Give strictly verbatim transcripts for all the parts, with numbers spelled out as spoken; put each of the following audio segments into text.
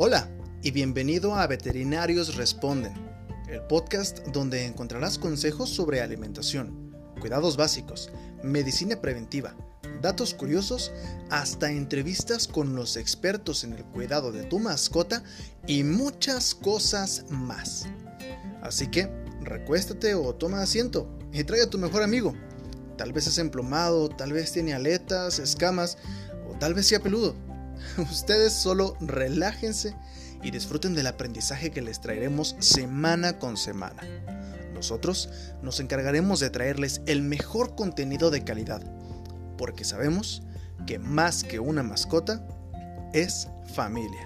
Hola y bienvenido a Veterinarios Responden, el podcast donde encontrarás consejos sobre alimentación, cuidados básicos, medicina preventiva, datos curiosos, hasta entrevistas con los expertos en el cuidado de tu mascota y muchas cosas más. Así que recuéstate o toma asiento y trae a tu mejor amigo. Tal vez es emplumado, tal vez tiene aletas, escamas o tal vez sea peludo. Ustedes solo relájense y disfruten del aprendizaje que les traeremos semana con semana. Nosotros nos encargaremos de traerles el mejor contenido de calidad, porque sabemos que más que una mascota es familia.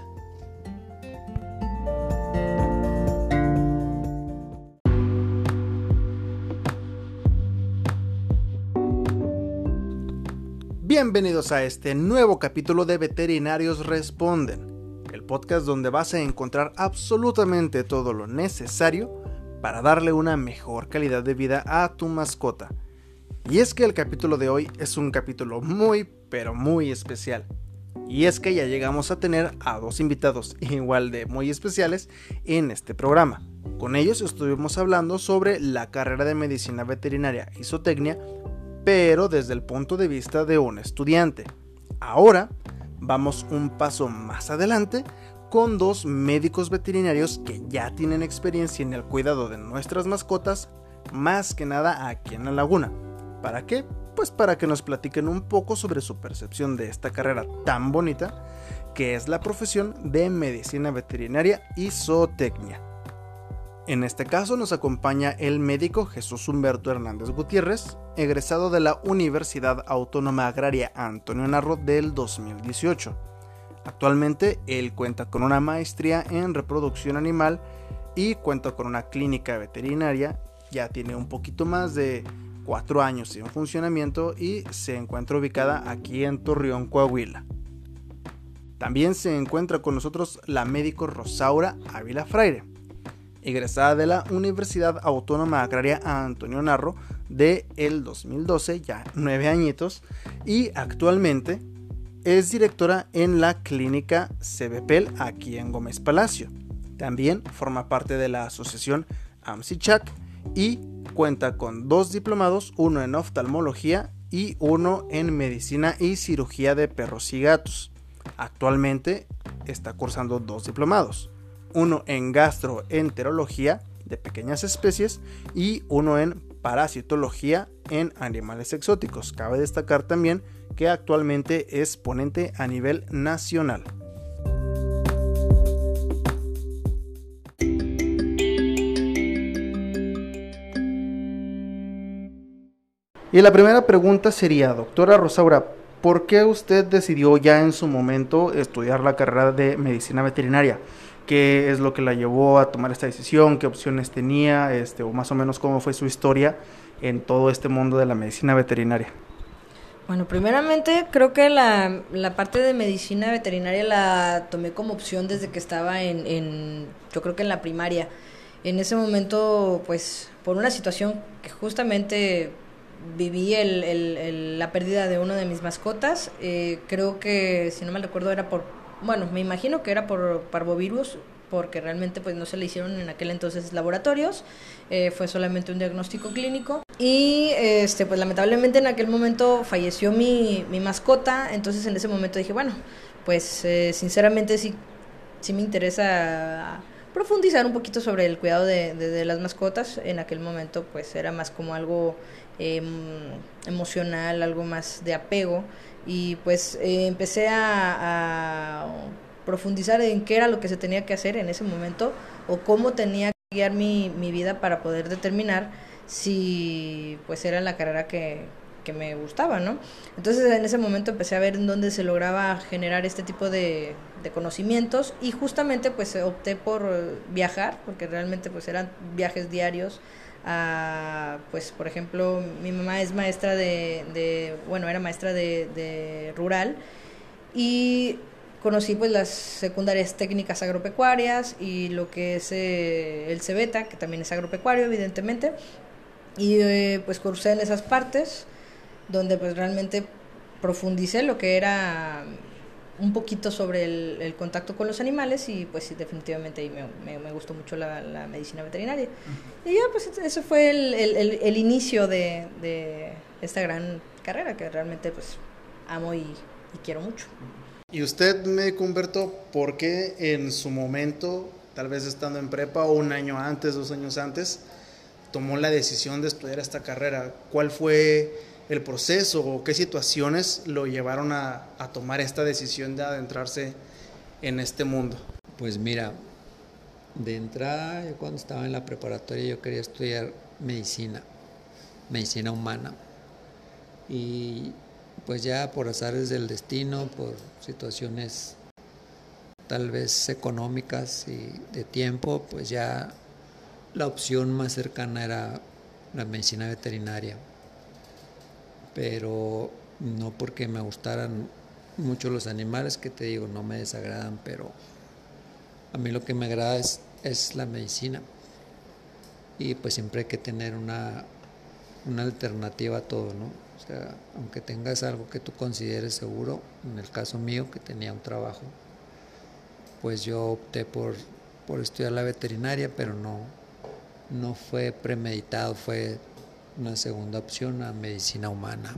Bienvenidos a este nuevo capítulo de Veterinarios Responden, el podcast donde vas a encontrar absolutamente todo lo necesario para darle una mejor calidad de vida a tu mascota. Y es que el capítulo de hoy es un capítulo muy, pero muy especial. Y es que ya llegamos a tener a dos invitados igual de muy especiales en este programa. Con ellos estuvimos hablando sobre la carrera de medicina veterinaria y zootecnia, pero desde el punto de vista de un estudiante. Ahora vamos un paso más adelante con dos médicos veterinarios que ya tienen experiencia en el cuidado de nuestras mascotas, más que nada aquí en La Laguna. ¿Para qué? Pues para que nos platiquen un poco sobre su percepción de esta carrera tan bonita que es la profesión de medicina veterinaria y zootecnia. En este caso nos acompaña el médico Jesús Humberto Hernández Gutiérrez, egresado de la Universidad Autónoma Agraria Antonio Narro del dos mil dieciocho. Actualmente él cuenta con una maestría en reproducción animal y cuenta con una clínica veterinaria. Ya tiene un poquito más de cuatro años en funcionamiento y se encuentra ubicada aquí en Torreón, Coahuila. También se encuentra con nosotros la médico Rosaura Ávila Fraire, egresada de la Universidad Autónoma Agraria Antonio Narro de el dos mil doce, ya nueve añitos, y actualmente es directora en la clínica Cebepel aquí en Gómez Palacio. También forma parte de la asociación AMSICHAC y cuenta con dos diplomados, uno en oftalmología y uno en medicina y cirugía de perros y gatos. Actualmente está cursando dos diplomados, uno en gastroenterología de pequeñas especies y uno en parasitología en animales exóticos. Cabe destacar también que actualmente es ponente a nivel nacional. Y la primera pregunta sería, doctora Rosaura, ¿por qué usted decidió ya en su momento estudiar la carrera de medicina veterinaria? ¿Qué es lo que la llevó a tomar esta decisión? ¿Qué opciones tenía? Este, o más o menos cómo fue su historia en todo este mundo de la medicina veterinaria. Bueno, primeramente creo que la, la parte de medicina veterinaria la tomé como opción desde que estaba en, en, yo creo que en la primaria. En ese momento, pues, por una situación que justamente viví el, el, el, la pérdida de uno de mis mascotas, eh, creo que, si no mal recuerdo, era por, bueno, me imagino que era por parvovirus, porque realmente pues no se le hicieron en aquel entonces laboratorios, eh, fue solamente un diagnóstico clínico y este pues lamentablemente en aquel momento falleció mi, mi mascota. Entonces en ese momento dije, bueno, pues eh, sinceramente sí, sí me interesa profundizar un poquito sobre el cuidado de, de, de las mascotas. En aquel momento pues era más como algo eh, emocional, algo más de apego, y pues eh, empecé a, a profundizar en qué era lo que se tenía que hacer en ese momento o cómo tenía que guiar mi, mi vida para poder determinar si pues era la carrera que, que me gustaba, ¿no? Entonces en ese momento empecé a ver en dónde se lograba generar este tipo de, de conocimientos y justamente pues opté por viajar, porque realmente pues eran viajes diarios a, pues por ejemplo mi mamá es maestra de, de bueno era maestra de, de rural y conocí pues las secundarias técnicas agropecuarias y lo que es eh, el Cebeta, que también es agropecuario evidentemente, y eh, pues cursé en esas partes donde pues realmente profundicé lo que era un poquito sobre el, el contacto con los animales y pues sí, definitivamente me, me, me gustó mucho la, la medicina veterinaria. Uh-huh. Y ya pues ese fue el, el, el, el inicio de, de esta gran carrera que realmente pues amo y, y quiero mucho. Y usted, médico Humberto, ¿por qué en su momento, tal vez estando en prepa o un año antes, dos años antes, tomó la decisión de estudiar esta carrera? ¿Cuál fue el proceso o qué situaciones lo llevaron a, a tomar esta decisión de adentrarse en este mundo? Pues mira, de entrada, yo cuando estaba en la preparatoria yo quería estudiar medicina, medicina humana. Y pues ya por azares del destino, por situaciones tal vez económicas y de tiempo, pues ya la opción más cercana era la medicina veterinaria. Pero no porque me gustaran mucho los animales, que te digo, no me desagradan, pero a mí lo que me agrada es, es la medicina. Y pues siempre hay que tener una, una alternativa a todo, ¿no? O sea, aunque tengas algo que tú consideres seguro, en el caso mío, que tenía un trabajo, pues yo opté por, por estudiar la veterinaria, pero no, no fue premeditado, fue una segunda opción a medicina humana.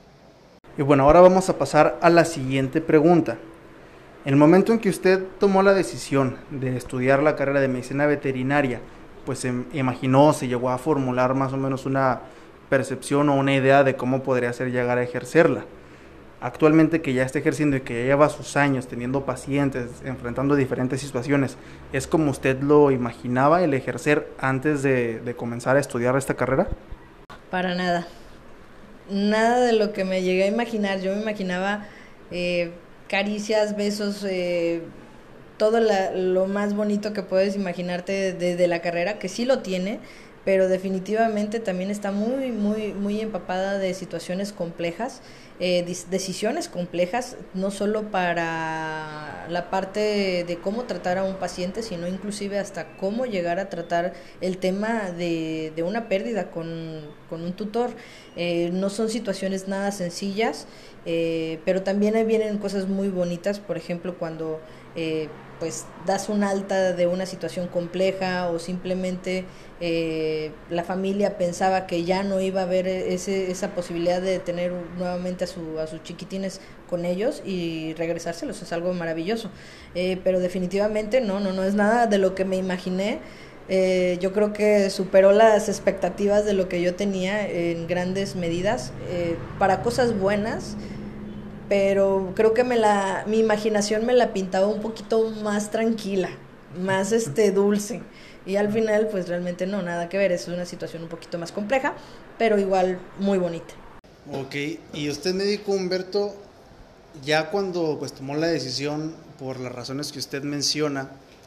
Y bueno, ahora vamos a pasar a la siguiente pregunta. El momento en que usted tomó la decisión de estudiar la carrera de medicina veterinaria, pues se imaginó, se llegó a formular más o menos una percepción o una idea de cómo podría ser llegar a ejercerla. Actualmente que ya está ejerciendo y que ya lleva sus años teniendo pacientes, enfrentando diferentes situaciones, ¿es como usted lo imaginaba el ejercer antes de, de comenzar a estudiar esta carrera? Para nada. Nada de lo que me llegué a imaginar. Yo me imaginaba eh, caricias, besos, eh, todo la, lo más bonito que puedes imaginarte de, de la carrera, que sí lo tiene, pero definitivamente también está muy, muy, muy empapada de situaciones complejas, eh, decisiones complejas, no solo para la parte de cómo tratar a un paciente, sino inclusive hasta cómo llegar a tratar el tema de, de una pérdida con, con un tutor. Eh, no son situaciones nada sencillas, eh, pero también ahí vienen cosas muy bonitas, por ejemplo, cuando eh, pues das un alta de una situación compleja o simplemente eh, la familia pensaba que ya no iba a haber ese, esa posibilidad de tener nuevamente a, su, a sus chiquitines con ellos y regresárselos, es algo maravilloso, eh, pero definitivamente no, no, no es nada de lo que me imaginé. Eh, yo creo que superó las expectativas de lo que yo tenía en grandes medidas, eh, para cosas buenas, pero creo que me la, mi imaginación me la pintaba un poquito más tranquila, más este dulce, y al final pues realmente no, nada que ver, es una situación un poquito más compleja, pero igual muy bonita. Ok, y usted, médico Humberto, ya cuando pues tomó la decisión por las razones que usted menciona,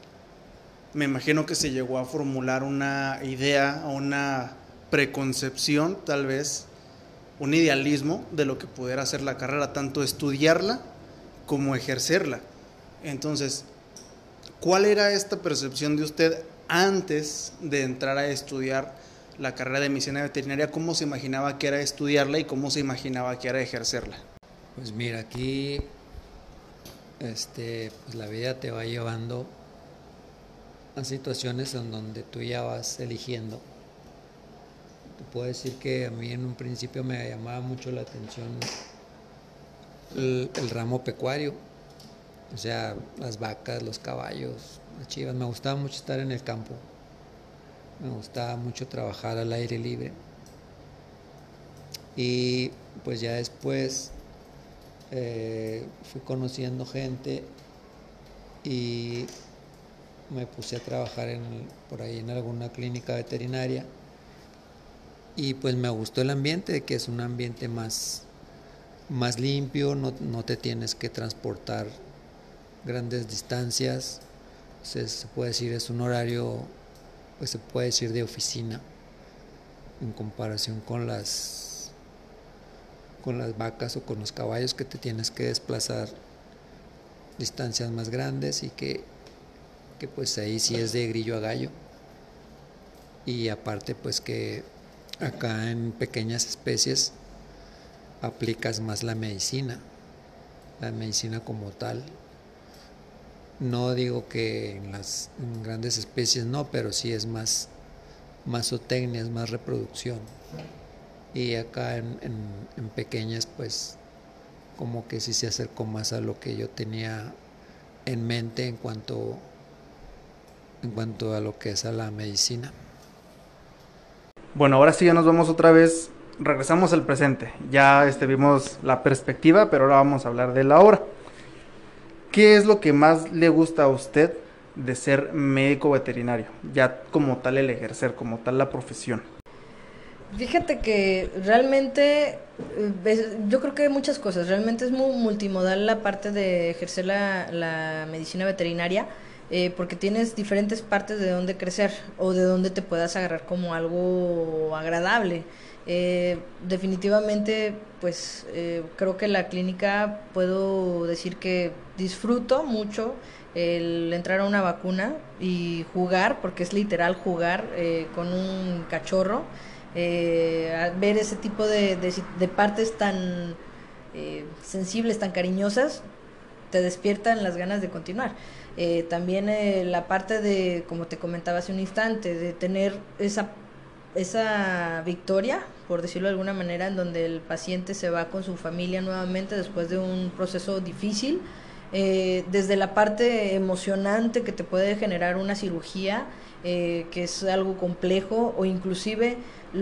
me imagino que se llegó a formular una idea o una preconcepción, tal vez, un idealismo de lo que pudiera ser la carrera, tanto estudiarla como ejercerla. Entonces, ¿cuál era esta percepción de usted antes de entrar a estudiar la carrera de medicina veterinaria? ¿Cómo se imaginaba que era estudiarla y cómo se imaginaba que era ejercerla? Pues mira, aquí este, pues la vida te va llevando a situaciones en donde tú ya vas eligiendo. Te puedo decir que a mí en un principio me llamaba mucho la atención el, el ramo pecuario, o sea, las vacas, los caballos, las chivas. Me gustaba mucho estar en el campo, me gustaba mucho trabajar al aire libre. Y pues ya después eh, fui conociendo gente y me puse a trabajar en, por ahí en alguna clínica veterinaria y pues me gustó el ambiente, que es un ambiente más, más limpio, no, no te tienes que transportar grandes distancias, se, se puede decir es un horario, pues se puede decir de oficina en comparación con las con las vacas o con los caballos, que te tienes que desplazar distancias más grandes y que que pues ahí sí es de grillo a gallo. Y aparte pues que acá en pequeñas especies aplicas más la medicina, la medicina como tal. No digo que en las en grandes especies no, pero sí es más, más zootecnia, es más reproducción. Y acá en, en, en pequeñas, pues como que sí se acercó más a lo que yo tenía en mente en cuanto, en cuanto a lo que es a la medicina. Bueno, ahora sí ya nos vamos otra vez, regresamos al presente. Ya este, vimos la perspectiva, pero ahora vamos a hablar de la ahora. ¿Qué es lo que más le gusta a usted de ser médico veterinario? Ya como tal el ejercer, como tal la profesión. Fíjate que realmente, eh, yo creo que hay muchas cosas. Realmente es muy multimodal la parte de ejercer la, la medicina veterinaria, eh, porque tienes diferentes partes de donde crecer o de donde te puedas agarrar como algo agradable. Eh, definitivamente, pues eh, creo que la clínica puedo decir que disfruto mucho el entrar a una vacuna y jugar, porque es literal jugar eh, con un cachorro. Eh, ver ese tipo de, de, de partes tan eh, sensibles, tan cariñosas, te despiertan las ganas de continuar. Eh, también eh, la parte de, como te comentaba hace un instante, de tener esa, esa victoria, por decirlo de alguna manera, en donde el paciente se va con su familia nuevamente después de un proceso difícil. Eh, desde la parte emocionante que te puede generar una cirugía, eh, que es algo complejo, o inclusive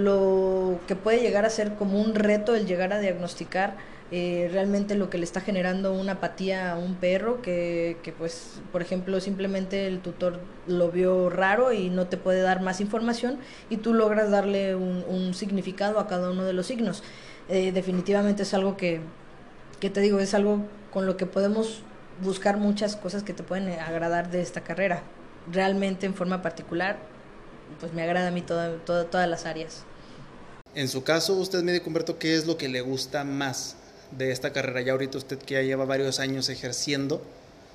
lo que puede llegar a ser como un reto el llegar a diagnosticar eh, realmente lo que le está generando una apatía a un perro, que, que pues por ejemplo simplemente el tutor lo vio raro y no te puede dar más información, y tú logras darle un, un significado a cada uno de los signos. Eh, definitivamente es algo que, que te digo, es algo con lo que podemos buscar muchas cosas que te pueden agradar de esta carrera. Realmente en forma particular, pues me agrada a mí toda, toda, todas las áreas. En su caso, usted, médico Humberto, ¿qué es lo que le gusta más de esta carrera? Ya ahorita usted que ya lleva varios años ejerciendo,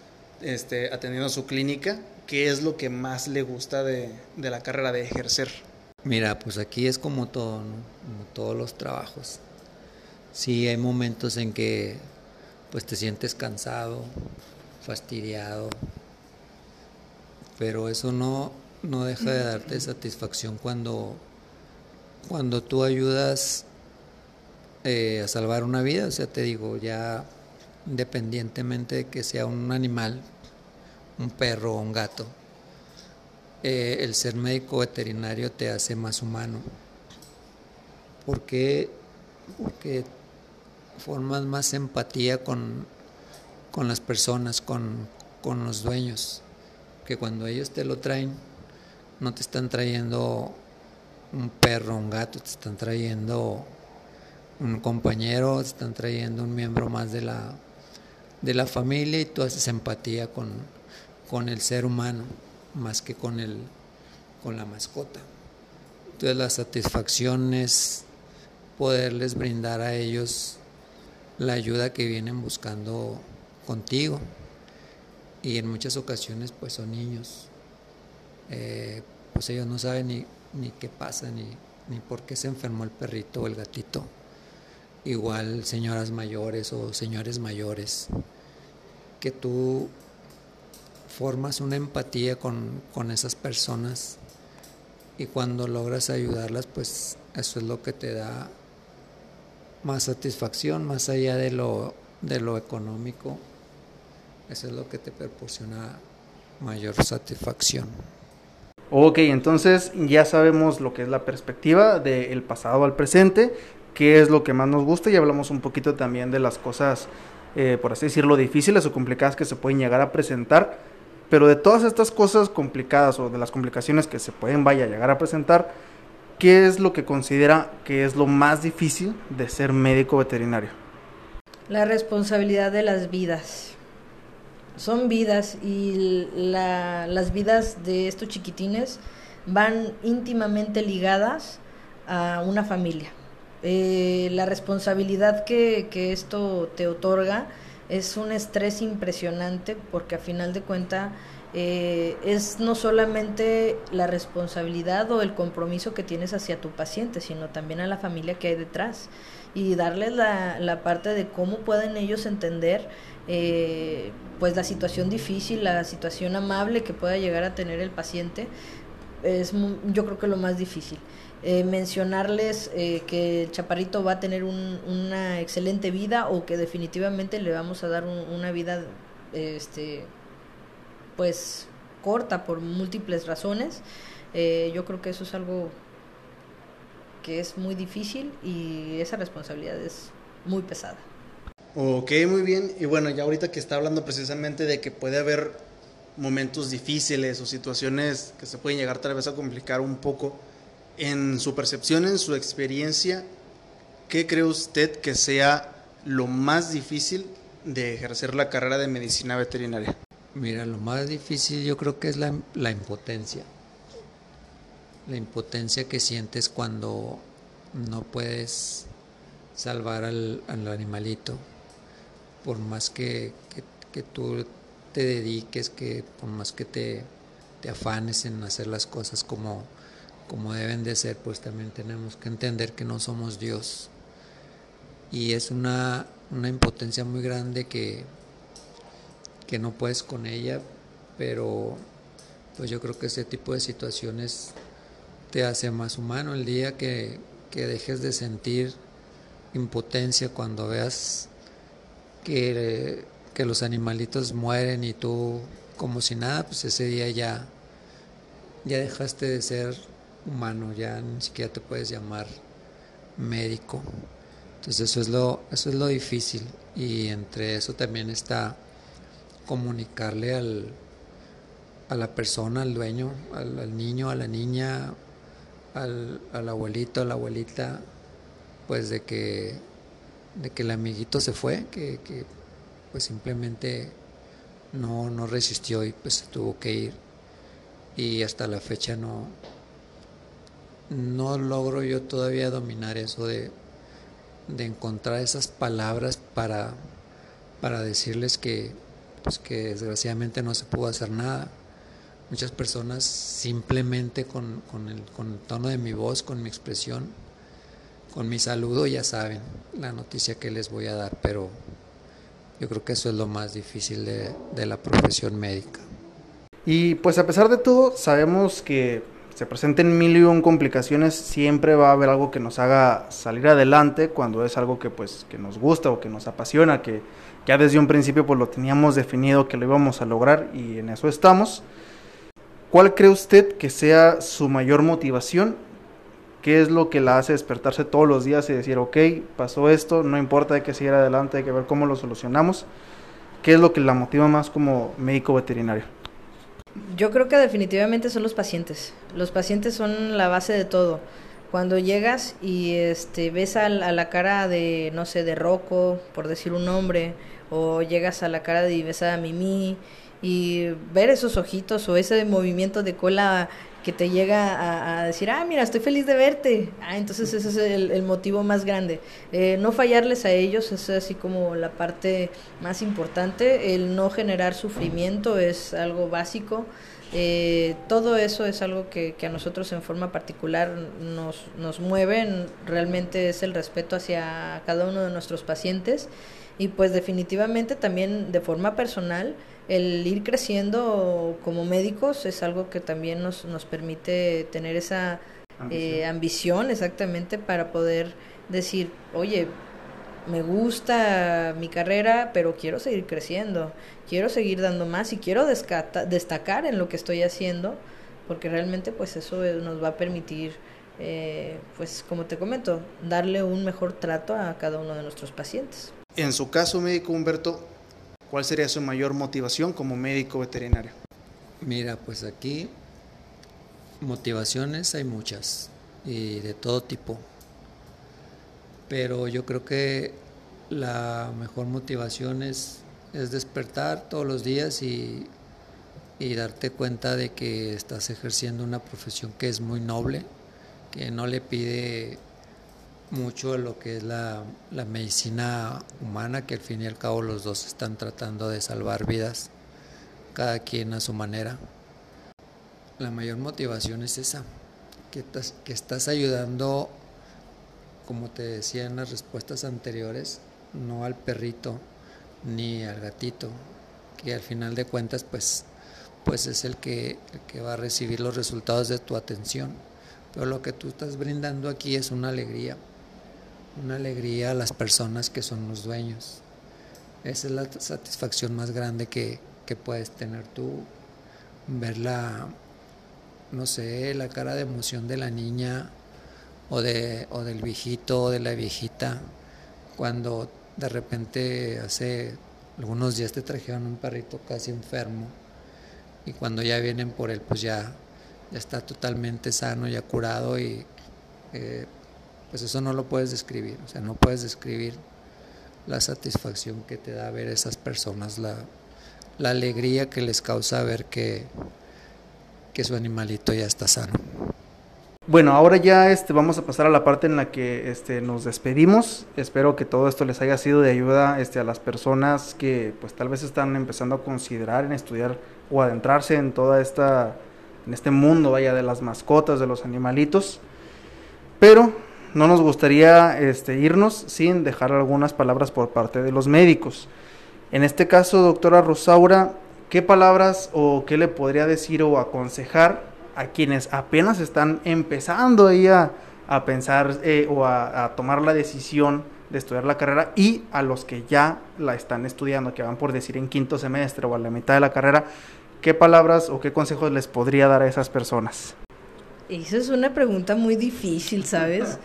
este, atendiendo su clínica, ¿qué es lo que más le gusta de, de la carrera de ejercer? Mira, pues aquí es como todo, ¿no? Como todos los trabajos. Sí, hay momentos en que pues te sientes cansado, fastidiado, pero eso no, no deja de darte satisfacción cuando, cuando tú ayudas eh, a salvar una vida. O sea, te digo, ya independientemente de que sea un animal, un perro o un gato, eh, el ser médico veterinario te hace más humano. ¿Por qué? Porque formas más empatía con, con las personas, con, con los dueños, que cuando ellos te lo traen, no te están trayendo un perro, un gato, te están trayendo un compañero, te están trayendo un miembro más de la, de la familia, y tú haces empatía con, con el ser humano, más que con, el, con la mascota. Entonces la satisfacción es poderles brindar a ellos la ayuda que vienen buscando contigo, y en muchas ocasiones pues son niños, eh, pues ellos no saben ni, ni qué pasa, ni, ni por qué se enfermó el perrito o el gatito. Igual señoras mayores o señores mayores, que tú formas una empatía con, con esas personas, y cuando logras ayudarlas, pues eso es lo que te da más satisfacción, más allá de lo, de lo económico. Eso es lo que te proporciona mayor satisfacción. Ok, entonces ya sabemos lo que es la perspectiva del pasado al presente, qué es lo que más nos gusta, y hablamos un poquito también de las cosas, eh, por así decirlo, difíciles o complicadas que se pueden llegar a presentar. Pero de todas estas cosas complicadas o de las complicaciones que se pueden, vaya, llegar a presentar, ¿qué es lo que considera que es lo más difícil de ser médico veterinario? La responsabilidad de las vidas. Son vidas, y la, las vidas de estos chiquitines van íntimamente ligadas a una familia. Eh, la responsabilidad que, que esto te otorga es un estrés impresionante, porque a final de cuentas eh, es no solamente la responsabilidad o el compromiso que tienes hacia tu paciente, sino también a la familia que hay detrás, y darles la, la parte de cómo pueden ellos entender eh, pues la situación difícil, la situación amable que pueda llegar a tener el paciente, es yo creo que lo más difícil. Eh, mencionarles eh, que el chaparrito va a tener un, una excelente vida, o que definitivamente le vamos a dar un, una vida este pues corta por múltiples razones. Eh, yo creo que eso es algo que es muy difícil, y esa responsabilidad es muy pesada. Ok, muy bien. Y bueno, ya ahorita que está hablando precisamente de que puede haber momentos difíciles o situaciones que se pueden llegar tal vez a complicar un poco, en su percepción, en su experiencia, ¿qué cree usted que sea lo más difícil de ejercer la carrera de medicina veterinaria? Mira, lo más difícil yo creo que es la, la impotencia. La impotencia que sientes cuando no puedes salvar al, al animalito. Por más que, que, que tú te dediques, que por más que te, te afanes en hacer las cosas como, como deben de ser, pues también tenemos que entender que no somos Dios. Y es una, una impotencia muy grande que, que no puedes con ella, pero pues yo creo que ese tipo de situaciones te hace más humano. El día que, que dejes de sentir impotencia cuando veas que, que los animalitos mueren y tú como si nada, pues ese día ya, ya dejaste de ser humano, ya ni siquiera te puedes llamar médico. Entonces eso es lo, eso es lo difícil, y entre eso también está comunicarle al, a la persona, al dueño, al, al niño, a la niña, al, al abuelito, a la abuelita, pues de que, de que el amiguito se fue, que, que pues simplemente no, no resistió y pues tuvo que ir. Y hasta la fecha no, no logro yo todavía dominar eso de, de encontrar esas palabras para, para decirles que, pues que desgraciadamente no se pudo hacer nada. Muchas personas simplemente con, con, el, con el tono de mi voz, con mi expresión, con mi saludo, ya saben la noticia que les voy a dar, pero yo creo que eso es lo más difícil de, de la profesión médica. Y pues a pesar de todo, sabemos que se presenten mil y un complicaciones, siempre va a haber algo que nos haga salir adelante cuando es algo que pues que nos gusta o que nos apasiona, que ya desde un principio pues lo teníamos definido que lo íbamos a lograr, y en eso estamos. ¿Cuál cree usted que sea su mayor motivación? ¿Qué es lo que la hace despertarse todos los días y decir, ok, pasó esto, no importa, hay que seguir adelante, hay que ver cómo lo solucionamos? ¿Qué es lo que la motiva más como médico veterinario? Yo creo que definitivamente son los pacientes. Los pacientes son la base de todo. Cuando llegas y este ves a, a la cara de, no sé, de Rocco, por decir un nombre, o llegas a la cara de y ves a Mimi, y ver esos ojitos o ese movimiento de cola que te llega a, a decir, ah, mira, estoy feliz de verte. Ah, entonces ese es el, el motivo más grande. Eh, no fallarles a ellos es así como la parte más importante. El no generar sufrimiento es algo básico. Eh, todo eso es algo que, que a nosotros en forma particular nos, nos mueve. Realmente es el respeto hacia cada uno de nuestros pacientes, y pues definitivamente también de forma personal el ir creciendo como médicos es algo que también nos, nos permite tener esa ambición. Eh, ambición exactamente para poder decir, oye, me gusta mi carrera, pero quiero seguir creciendo, quiero seguir dando más y quiero descata, destacar en lo que estoy haciendo, porque realmente pues eso nos va a permitir, eh, pues como te comento, darle un mejor trato a cada uno de nuestros pacientes. En su caso, médico Humberto, ¿cuál sería su mayor motivación como médico veterinario? Mira, pues aquí motivaciones hay muchas y de todo tipo, pero yo creo que la mejor motivación es, es despertar todos los días y, y darte cuenta de que estás ejerciendo una profesión que es muy noble, que no le pide mucho a lo que es la, la medicina humana, que al fin y al cabo los dos están tratando de salvar vidas cada quien a su manera. La mayor motivación es esa, que estás, que estás ayudando, como te decía en las respuestas anteriores, no al perrito ni al gatito, que al final de cuentas pues, pues es el que, el que va a recibir los resultados de tu atención. Pero lo que tú estás brindando aquí es una alegría, una alegría a las personas que son los dueños. Esa es la satisfacción más grande que, que puedes tener tú, ver la, no sé, la cara de emoción de la niña o, de, o del viejito o de la viejita cuando de repente hace algunos días te trajeron un perrito casi enfermo y cuando ya vienen por él pues ya, ya está totalmente sano, ya curado y eh, pues eso no lo puedes describir, o sea, no puedes describir la satisfacción que te da ver a esas personas, la, la alegría que les causa ver que, que su animalito ya está sano. Bueno, ahora ya este, vamos a pasar a la parte en la que este, nos despedimos. Espero que todo esto les haya sido de ayuda este, a las personas que pues tal vez están empezando a considerar en estudiar o adentrarse en toda esta, en este mundo vaya de las mascotas, de los animalitos. Pero no nos gustaría este, irnos sin dejar algunas palabras por parte de los médicos. En este caso, doctora Rosaura, ¿qué palabras o qué le podría decir o aconsejar a quienes apenas están empezando ahí a, a pensar eh, o a, a tomar la decisión de estudiar la carrera y a los que ya la están estudiando, que van por decir en quinto semestre o a la mitad de la carrera? ¿Qué palabras o qué consejos les podría dar a esas personas? Esa es una pregunta muy difícil, ¿sabes?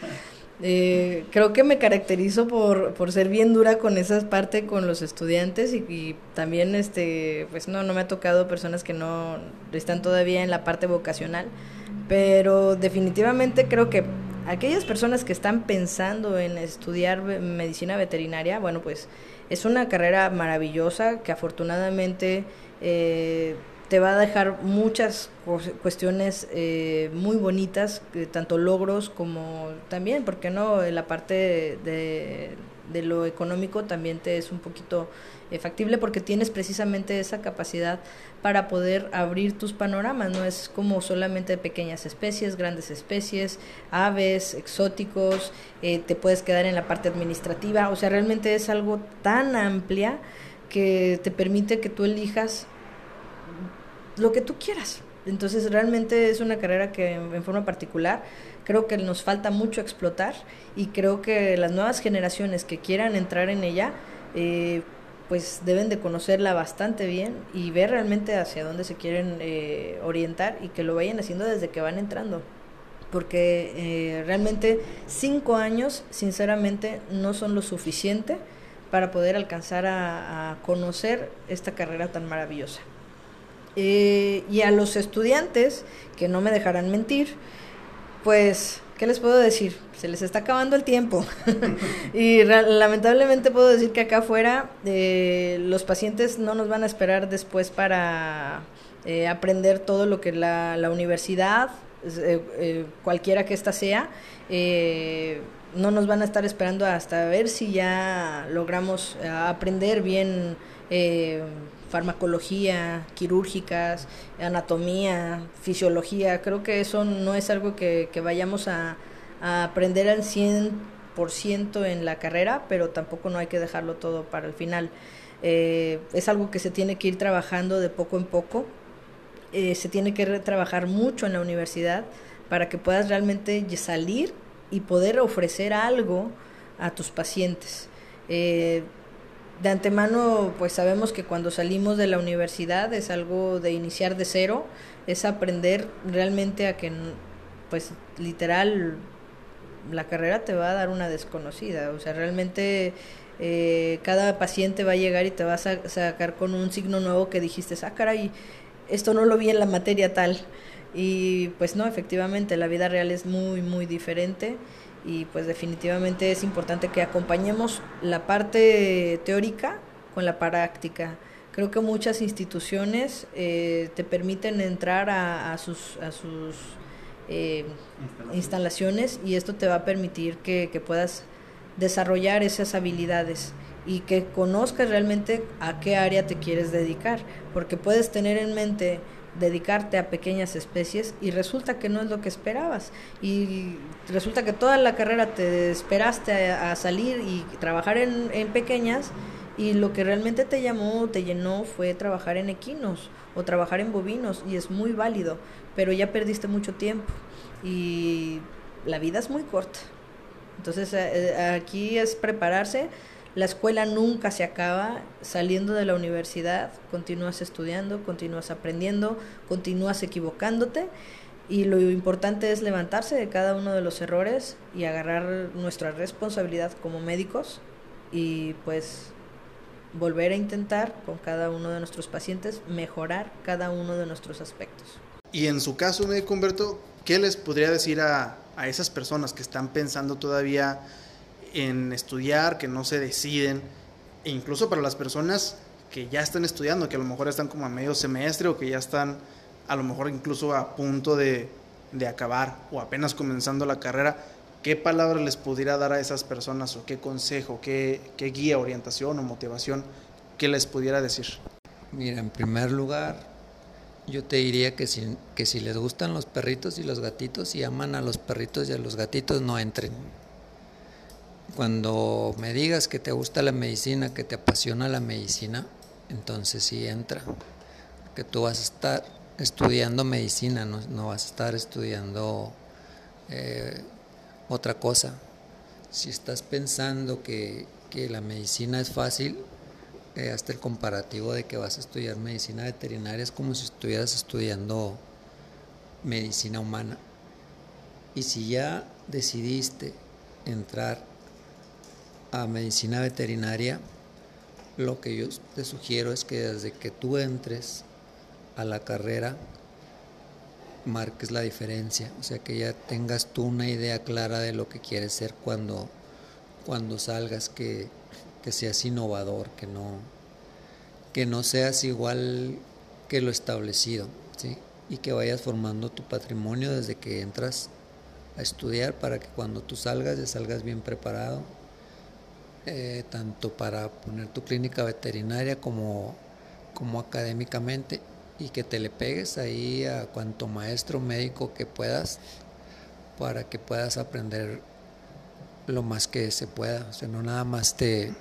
Eh, creo que me caracterizo por, por ser bien dura con esa parte con los estudiantes y, y también este pues no no me ha tocado personas que no están todavía en la parte vocacional, pero definitivamente creo que aquellas personas que están pensando en estudiar medicina veterinaria, bueno, pues es una carrera maravillosa que afortunadamente eh, te va a dejar muchas cuestiones eh, muy bonitas, eh, tanto logros como también, ¿por qué no? La parte de, de, de lo económico también te es un poquito eh, factible porque tienes precisamente esa capacidad para poder abrir tus panoramas, no es como solamente pequeñas especies, grandes especies, aves, exóticos, eh, te puedes quedar en la parte administrativa, o sea, realmente es algo tan amplia que te permite que tú elijas lo que tú quieras. Entonces realmente es una carrera que en forma particular creo que nos falta mucho explotar y creo que las nuevas generaciones que quieran entrar en ella eh, pues deben de conocerla bastante bien y ver realmente hacia dónde se quieren eh, orientar y que lo vayan haciendo desde que van entrando, porque eh, realmente cinco años sinceramente no son lo suficiente para poder alcanzar a, a conocer esta carrera tan maravillosa. Eh, y a los estudiantes, que no me dejarán mentir, pues, ¿qué les puedo decir? Se les está acabando el tiempo. Y ra- lamentablemente puedo decir que acá afuera eh, los pacientes no nos van a esperar después para eh, aprender todo lo que la, la universidad, eh, eh, cualquiera que ésta sea, eh, no nos van a estar esperando hasta ver si ya logramos eh, aprender bien eh, farmacología, quirúrgicas, anatomía, fisiología. Creo que eso no es algo que, que vayamos a, a aprender al cien por ciento en la carrera, pero tampoco no hay que dejarlo todo para el final. Eh, es algo que se tiene que ir trabajando de poco en poco, eh, se tiene que trabajar mucho en la universidad para que puedas realmente salir y poder ofrecer algo a tus pacientes. Eh, De antemano, pues sabemos que cuando salimos de la universidad es algo de iniciar de cero, es aprender realmente a que, pues literal, la carrera te va a dar una desconocida, o sea, realmente eh, cada paciente va a llegar y te va a sa- sacar con un signo nuevo que dijiste, ah, caray, esto no lo vi en la materia tal, y pues no, efectivamente, la vida real es muy, muy diferente. Y pues definitivamente es importante que acompañemos la parte teórica con la práctica. Creo que muchas instituciones eh, te permiten entrar a, a sus, a sus eh, instalaciones. instalaciones y esto te va a permitir que, que puedas desarrollar esas habilidades y que conozcas realmente a qué área te quieres dedicar, porque puedes tener en mente dedicarte a pequeñas especies y resulta que no es lo que esperabas, y resulta que toda la carrera te esperaste a, a salir y trabajar en, en pequeñas, y lo que realmente te llamó, te llenó fue trabajar en equinos o trabajar en bovinos, y es muy válido, pero ya perdiste mucho tiempo y la vida es muy corta. Entonces aquí es prepararse. La escuela nunca se acaba. Saliendo de la universidad continúas estudiando, continúas aprendiendo, continúas equivocándote, y lo importante es levantarse de cada uno de los errores y agarrar nuestra responsabilidad como médicos y pues volver a intentar con cada uno de nuestros pacientes mejorar cada uno de nuestros aspectos. Y en su caso, médico Humberto, ¿qué les podría decir a, a esas personas que están pensando todavía en estudiar, que no se deciden, e incluso para las personas que ya están estudiando, que a lo mejor están como a medio semestre o que ya están a lo mejor incluso a punto de, de acabar o apenas comenzando la carrera? ¿Qué palabra les pudiera dar a esas personas, o qué consejo, qué, qué guía, orientación o motivación que les pudiera decir? Mira, en primer lugar, yo te diría que si, que si les gustan los perritos y los gatitos y aman a los perritos y a los gatitos, no entren. Cuando me digas que te gusta la medicina, que te apasiona la medicina, entonces sí entra, porque tú vas a estar estudiando medicina, no, no vas a estar estudiando eh, otra cosa. Si estás pensando que, que la medicina es fácil, eh, hasta el comparativo de que vas a estudiar medicina veterinaria es como si estuvieras estudiando medicina humana. Y si ya decidiste entrar a medicina veterinaria, lo que yo te sugiero es que desde que tú entres a la carrera marques la diferencia, o sea, que ya tengas tú una idea clara de lo que quieres ser cuando, cuando salgas, que, que seas innovador, que no, que no seas igual que lo establecido, ¿sí? Y que vayas formando tu patrimonio desde que entras a estudiar, para que cuando tú salgas ya salgas bien preparado, eh, tanto para poner tu clínica veterinaria como, como académicamente, y que te le pegues ahí a cuanto maestro médico que puedas, para que puedas aprender lo más que se pueda. O sea, no nada más te,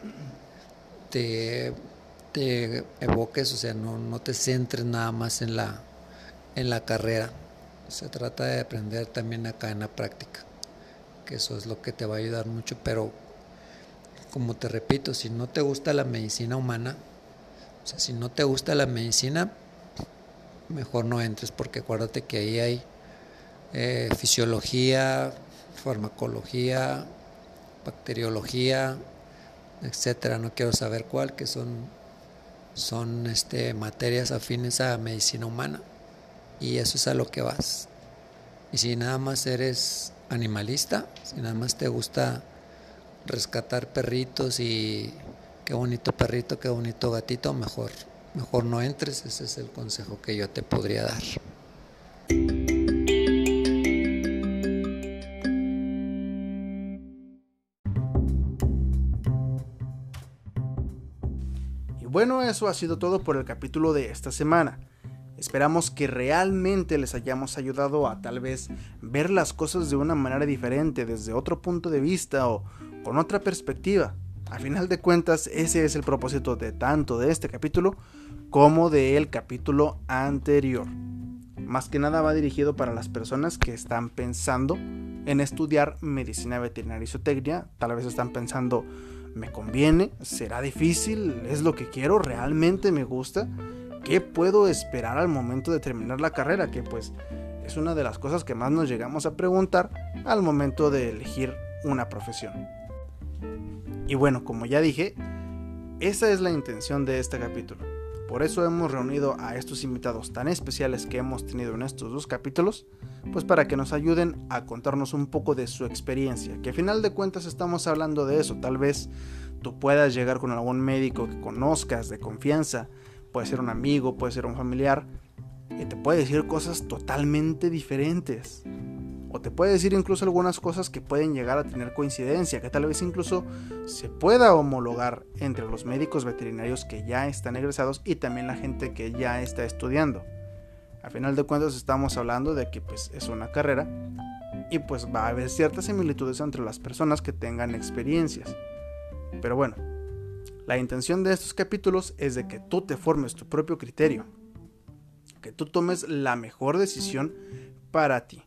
te, te evoques, o sea, no, no te centres nada más en la, en la carrera. Se trata de aprender también acá en la práctica, que eso es lo que te va a ayudar mucho. Pero como te repito, si no te gusta la medicina humana, o sea, si no te gusta la medicina, mejor no entres, porque acuérdate que ahí hay eh, fisiología, farmacología, bacteriología, etcétera. No quiero saber cuál, que son, son este, materias afines a medicina humana, y eso es a lo que vas. Y si nada más eres animalista, si nada más te gusta rescatar perritos y qué bonito perrito, qué bonito gatito, mejor, mejor no entres. Ese es el consejo que yo te podría dar. Y bueno, eso ha sido todo por el capítulo de esta semana. Esperamos que realmente les hayamos ayudado a tal vez ver las cosas de una manera diferente, desde otro punto de vista o con otra perspectiva. A final de cuentas, ese es el propósito de tanto de este capítulo como del capítulo anterior. Más que nada va dirigido para las personas que están pensando en estudiar medicina veterinaria y zootecnia. Tal vez están pensando, ¿me conviene? ¿Será difícil? ¿Es lo que quiero? ¿Realmente me gusta? ¿Qué puedo esperar al momento de terminar la carrera? Que pues es una de las cosas que más nos llegamos a preguntar al momento de elegir una profesión. Y bueno, como ya dije, esa es la intención de este capítulo. Por eso hemos reunido a estos invitados tan especiales que hemos tenido en estos dos capítulos, pues para que nos ayuden a contarnos un poco de su experiencia, que a final de cuentas estamos hablando de eso. Tal vez tú puedas llegar con algún médico que conozcas de confianza, puede ser un amigo, puede ser un familiar, y te puede decir cosas totalmente diferentes. o te puede decir incluso algunas cosas que pueden llegar a tener coincidencia, que tal vez incluso se pueda homologar entre los médicos veterinarios que ya están egresados y también la gente que ya está estudiando. A final de cuentas estamos hablando de que pues es una carrera y pues va a haber ciertas similitudes entre las personas que tengan experiencias. Pero bueno, la intención de estos capítulos es de que tú te formes tu propio criterio, que tú tomes la mejor decisión para ti.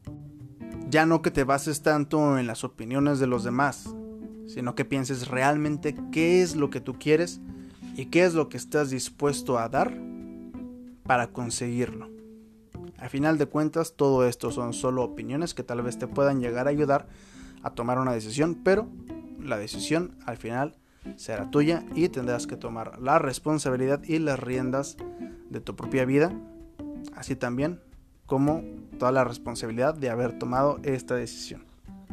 Ya no que te bases tanto en las opiniones de los demás, sino que pienses realmente qué es lo que tú quieres y qué es lo que estás dispuesto a dar para conseguirlo. A final de cuentas, todo esto son solo opiniones que tal vez te puedan llegar a ayudar a tomar una decisión, pero la decisión al final será tuya y tendrás que tomar la responsabilidad y las riendas de tu propia vida, así también como toda la responsabilidad de haber tomado esta decisión.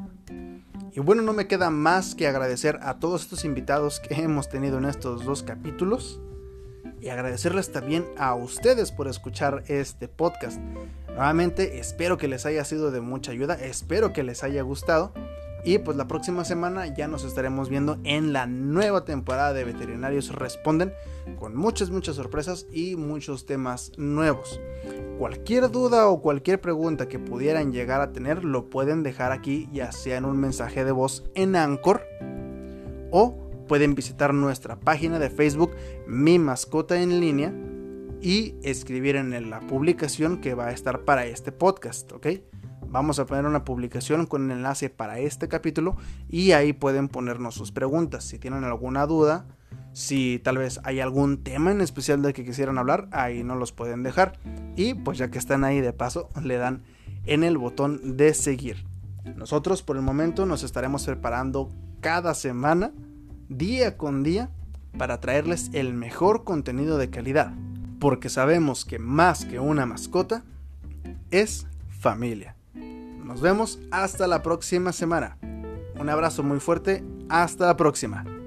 Y bueno, no me queda más que agradecer a todos estos invitados que hemos tenido en estos dos capítulos y agradecerles también a ustedes por escuchar este podcast. Nuevamente espero que les haya sido de mucha ayuda, espero que les haya gustado y pues la próxima semana ya nos estaremos viendo en la nueva temporada de Veterinarios Responden con muchas muchas sorpresas y muchos temas nuevos. Cualquier duda o cualquier pregunta que pudieran llegar a tener lo pueden dejar aquí, ya sea en un mensaje de voz en Anchor o pueden visitar nuestra página de Facebook Mi Mascota en Línea y escribir en la publicación que va a estar para este podcast, ¿ok? Vamos a poner una publicación con el enlace para este capítulo y ahí pueden ponernos sus preguntas. Si tienen alguna duda, si tal vez hay algún tema en especial del que quisieran hablar, ahí nos los pueden dejar. Y pues ya que están ahí de paso, le dan en el botón de seguir. Nosotros por el momento nos estaremos preparando cada semana, día con día, para traerles el mejor contenido de calidad. Porque sabemos que más que una mascota, es familia. Nos vemos hasta la próxima semana. Un abrazo muy fuerte. Hasta la próxima.